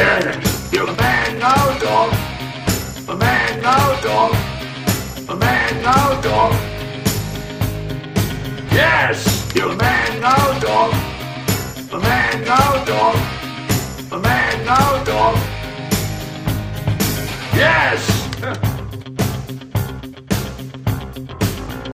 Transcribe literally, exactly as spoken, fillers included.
Yes, you're a man, no dog. A man, no dog. A man, no dog. Yes, you're a man, no dog. A man, no dog. A man, no dog. Yes.